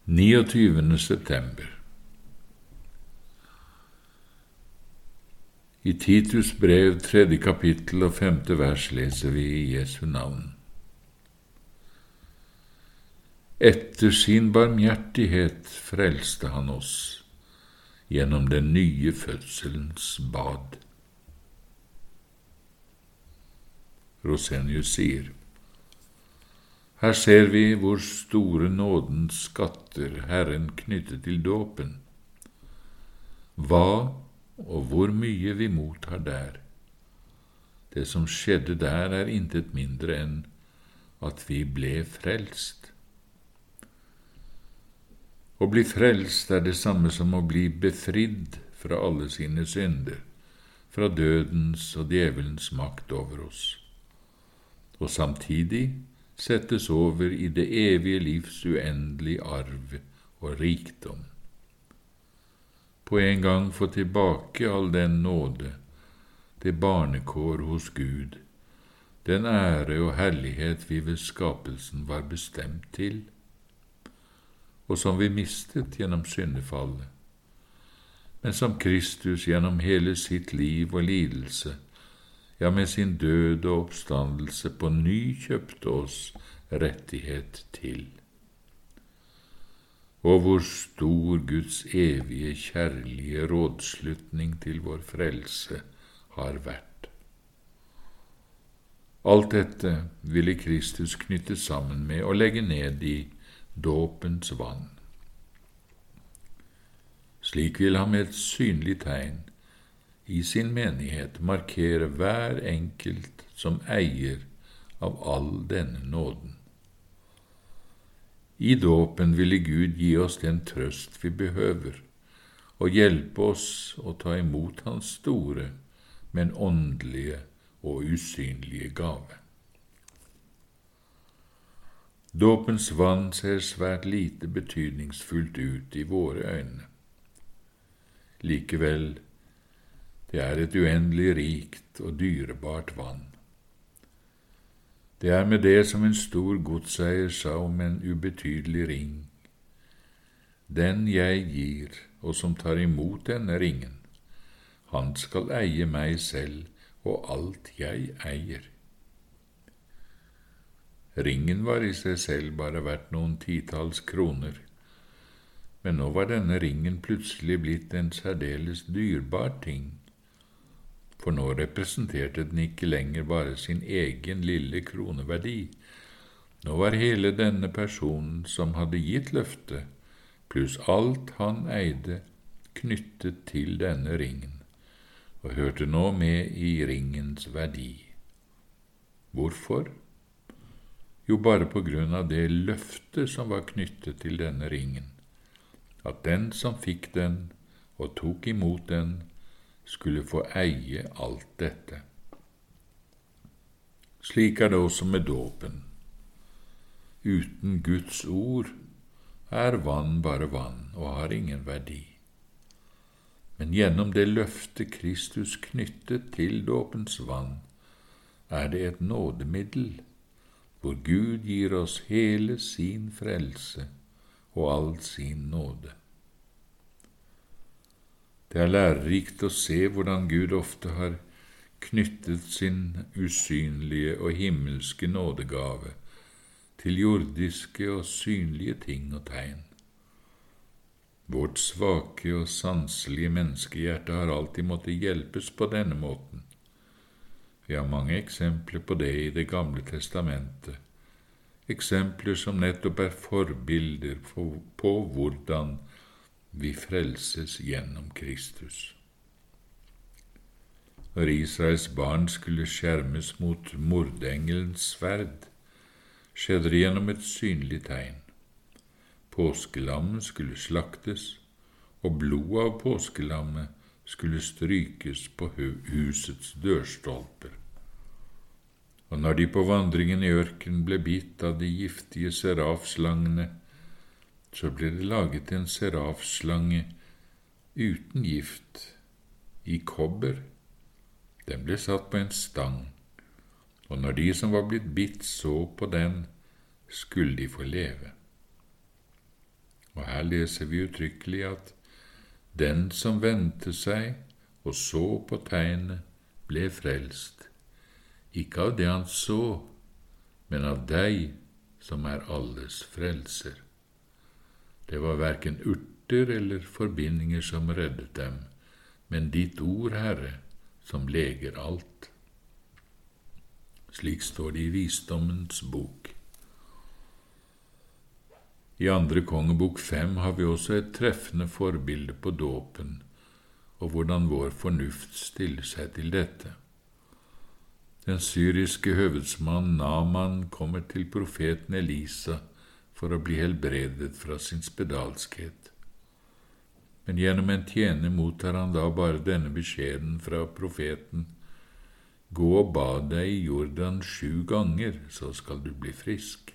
29. september. I Titus brev 3. kapittel og 5. vers leser vi i Jesu navn. Etter sin barmhjertighet frelste han oss gjennom den nye fødselens bad. Rosenius sier: Her ser vi hvor store nådens skatter Herren knyttet til dåpen. Hva og hvor mye vi mottar der. Det som skjedde der intet mindre enn at vi ble frelst. Å bli frelst det samme som å bli befridd fra alle sine synder, fra dødens og djevelens makt over oss, og samtidig settes over i det evige livs uendelige arv og rikdom. På en gang få tilbake all den nåde, det barnekår hos Gud, den ære og herlighet vi ved skapelsen var bestemt til, og som vi mistet gjennom syndefallet, men som Kristus gjennom hele sitt liv og lidelse, ja, med sin død og oppstandelse på ny kjøpte oss rettighet til. Og hvor stor Guds evige kjærlige rådslutning til vår frelse har vært. Alt dette ville Kristus knytte sammen med og legge ned i dåpens vann. Slik vil han med et synlig tegn i sin menighet markere hver enkelt som eier av all denne nåden. I dåpen ville Gud gi oss den trøst vi behøver, og hjelpe oss å ta imot hans store, men åndelige og usynlige gave. Dåpens vann ser svært lite betydningsfullt ut i våre øyne. Likevel, det et uendelig rikt og dyrebart vann. Det med det som en stor godseier sa om en ubetydelig ring. Den jeg gir, og som tar imot denne ringen, han skal eie meg selv og alt jeg eier. Ringen var i seg selv bare verdt noen titalls kroner, men nå var denne ringen plutselig blitt en særdeles dyrbar ting. For nå representerte den ikke lenger bare sin egen lille kroneverdi. Nå var hele denne personen som hadde gitt løftet, pluss alt han eide, knyttet til denne ringen, og hørte nå med i ringens verdi. Hvorfor? Jo, bare på grunn av det løftet som var knyttet til denne ringen, at den som fikk den og tok imot den, skulle få eie alt dette. Slik det også med dåpen. Uten Guds ord vann bare vann og har ingen verdi. Men gjennom det løftet Kristus knyttet til dåpens vann, det et nådemiddel, hvor Gud gir oss hele sin frelse og all sin nåde. Det lærerikt å se hvordan Gud ofte har knyttet sin usynlige og himmelske nådegave til jordiske og synlige ting og tegn. Vårt svake og sanselige menneskehjerte har alltid måttet hjelpes på denne måten. Vi har mange eksempler på det i Det gamle testamentet, eksempler som nettopp forbilder på hvordan vi frelses gjennom Kristus. Når Israels barn skulle skjermes mot mordengelens sverd, skjedde det gjennom et synlig tegn. Påskelammet skulle slaktes, og blodet av påskelammet skulle strykes på husets dørstolper. Og når de på vandringen i ørkenen ble bitt av de giftige serafslangene, så ble det laget en serafslange uten gift i kobber. Den ble satt på en stang, og når de som var blitt bitt så på den, skulle de få leve. Og her leser vi uttrykkelig at den som vendte seg og så på tegnet, ble frelst, ikke av det han så, men av deg som er alles frelser. Det var hverken urter eller forbindinger som reddet dem, men ditt ord, Herre, som leger alt. Slik står det i Visdommens bok. I 2. Kongebok 5 har vi også et treffende forbilde på dåpen, og hvordan vår fornuft stiller seg til dette. Den syriske høvedsmann Naaman kommer til profeten Elisa for å bli helbredet fra sin spedalskhet. Men gjennom en tjener mottar han da bare denne beskjeden fra profeten: gå og bad deg i Jordan 7 ganger, så skal du bli frisk.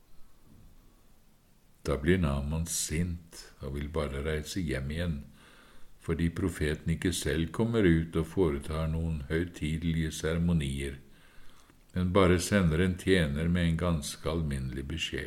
Da blir Naaman sint og vil bare reise hjem igjen, fordi profeten ikke selv kommer ut og foretar noen høytidelige seremonier, men bare sender en tjener med en ganske alminnelig beskjed.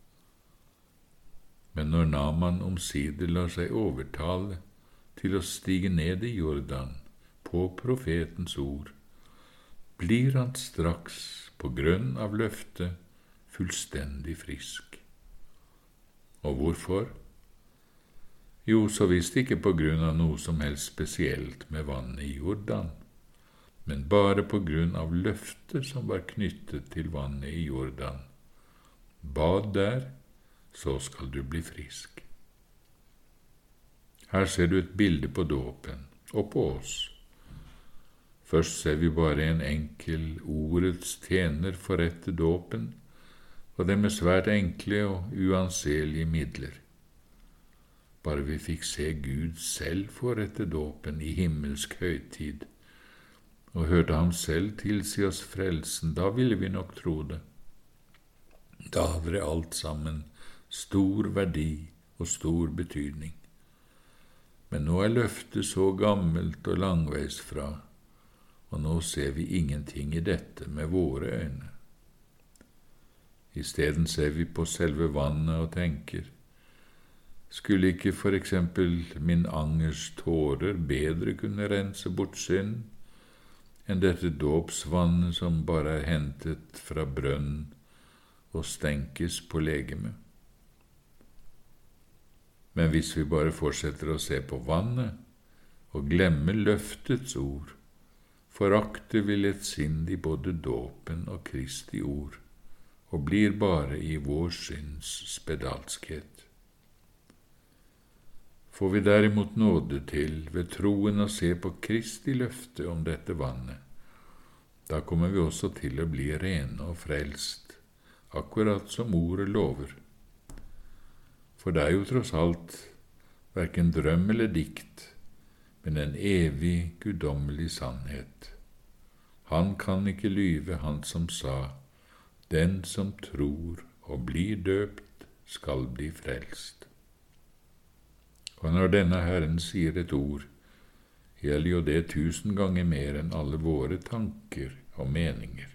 Men når Naaman omsider lar seg overtale til å stige ned i Jordan på profetens ord, blir han straks på grunn av løftet fullstendig frisk. Og hvorfor? Jo, så visst ikke på grunn av noe som helst spesielt med vannet i Jordan, men bare på grunn av løftet som var knyttet til vannet i Jordan. Bad der, så skal du bli frisk. Her ser du et bilde på dåpen, og på oss. Først ser vi bare en enkel ordets tjener forrette dåpen, og det med svært enkle og uanselige midler. Bare vi fikk se Gud selv forrette dåpen i himmelsk høytid, og hørte ham selv tilsi oss frelsen, da ville vi nok tro det. Da hadde det alt sammen stor verdi og stor betydning. Men nå er løftet så gammelt og langveis fra, og nå ser vi ingenting i dette med våre øyne. I stedet ser vi på selve vannet og tenker: skulle ikke for eksempel min angers tårer bedre kunne rense bort synd enn dette dåpsvannet som bare er hentet fra brønnen og stenkes på legemet? Men hvis vi bare fortsetter å se på vannet og glemmer løftets ord, forakter vi lettsindig både dåpen og Kristi ord, og blir bare i vår synds spedalskhet. Får vi derimot nåde til ved troen å se på Kristi løfte om dette vannet, da kommer vi også til å bli rene og frelst, akkurat som ordet lover. For det er jo tross alt hverken drøm eller dikt, men en evig guddommelig sannhet. Han kan ikke lyve, han som sa: den som tror og blir døpt, skal bli frelst. Og når denne Herren sier et ord, gjelder jo det 1000 ganger mer enn alle våre tanker og meninger.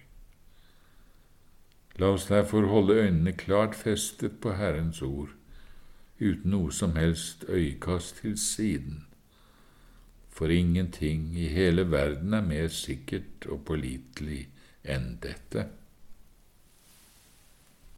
La oss derfor holde øynene klart festet på Herrens ord, uten noe som helst øyekast til siden, for ingenting i hele verden er mer sikkert og pålitelig enn dette.